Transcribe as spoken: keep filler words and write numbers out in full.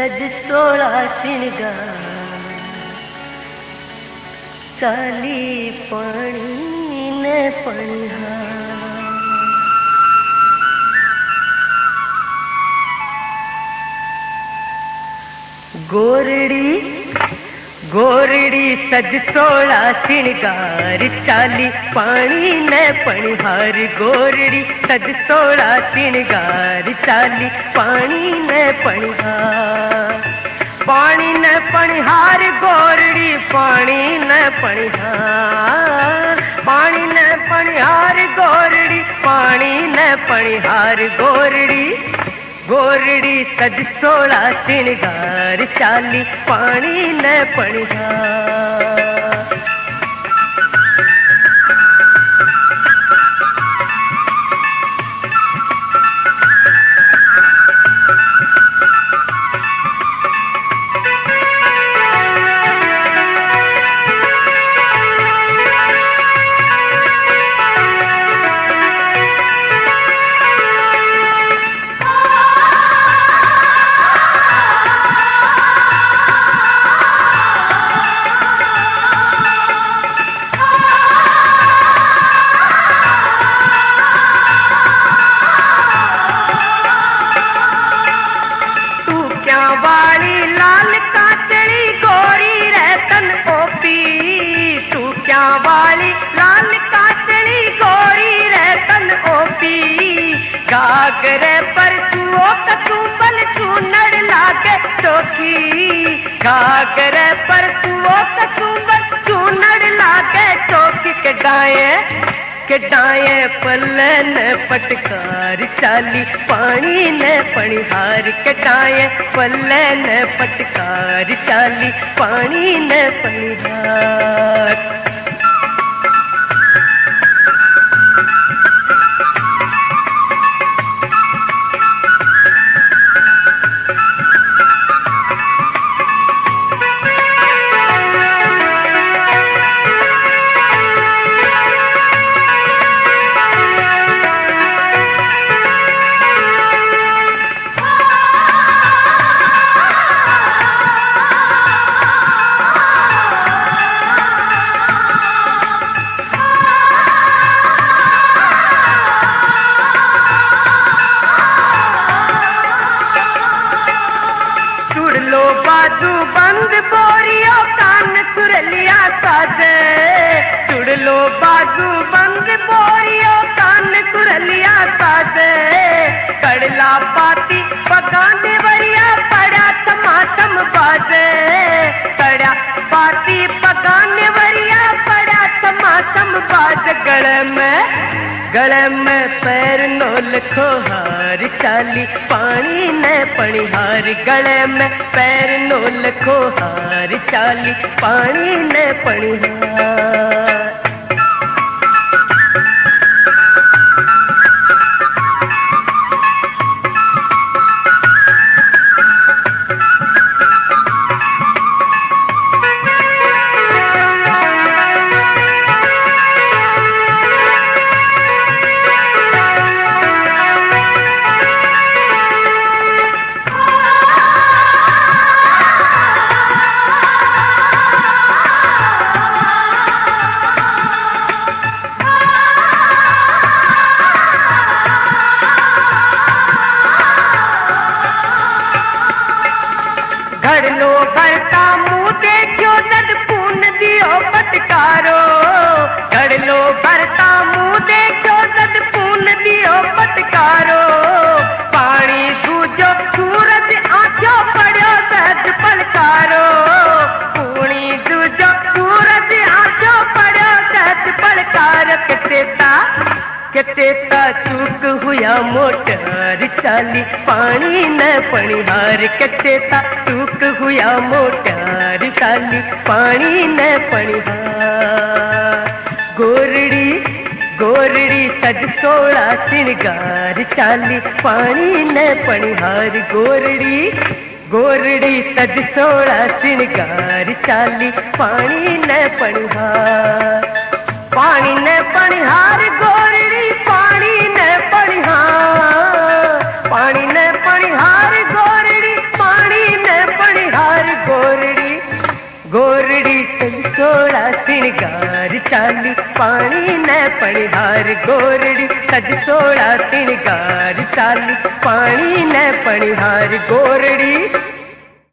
सज सोला सिंगार चाली पानी ने पनिहार। गोरड़ी गोरड़ी सज सोला सिंगार चाली पानी ने पनिहार। गोरड़ी सज सोला सिंगार चाली पानी ने पनिहार। पानी ने पनिहार गोरड़ी पानी ने पनिहार। पानी ने पनिहार गोरड़ी पानी ने पनिहार। गोरड़ी गोरड़ी सज सोला सिंगार चाली पानी ने पनिहार। वाली लाल कातड़ी गोरी रतन ओपी। तू क्या वाली लाल कातड़ी गोरी रतन ओपी। गागरे पर सुओ कतू बल चूनड़ लागे चौकी। गागरे पर सुओ कतू बल चूनड़ लागे चौकी। के डाए के डाए पल्लन पटकार चाली पानी ने पनिहार। के डाए पल्लन पटकार चाली पानी ने पनिहार। बाजू बंद बोरियो कान सुरलिया साजे। चुड़ लो बाजू बंद बोरियो कान सुरलिया साजे। कड़ला पाती पकाने वरिया पड़ा समातम बाजे। कड़ा पाती पकाने वरिया पड़ा समातम बाज। गले में गले में पैर नोल खोहार चाली पानी ने पनिहार। गले में पैर नोल खोहार चाली पानी ने पनिहार। घड़ लो भरता मुँह देखो जद पून दियो पटकारो। घड़ लो भरता मुँह देखो जद पून दियो पटकारो। पानी दूजो सूरज आंखों पड़ो सज पलकारो। पूनी दूजो सूरज आंखों पड़ो सज पलकारो। कितेता कितेता चूक हुआ मोटर चाली पानी ने पनिहार। कितेता चूक हुआ मोटर चाली पानी ने पनिहार। गोरड़ी गोरड़ी सज सोला सिंगार चाली पानी ने पनिहार। गोरड़ी गोरड़ी सज सोला सिंगार चाली पानी ने पनिहार। पानी ने पनिहार गोरड़ी पानी ने पनिहार। पानी ने पनिहार गोरड़ी पानी ने तिणगार चाली पानी न पणिहार गोरड़ी सज सोड़ा तिणगार चाली पानी न पणिहार गोरड़ी।